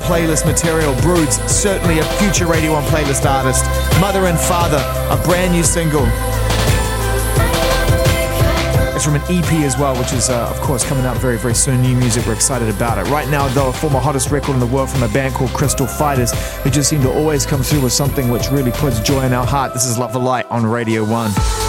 playlist material. Broods, certainly a future Radio 1 playlist artist. Mother and Father, a brand new single. It's from an EP as well, which is, of course, coming out very, very soon. New music, we're excited about it. Right now, though, a former hottest record in the world from a band called Crystal Fighters, who just seem to always come through with something which really puts joy in our heart. This is Love the Light on Radio 1.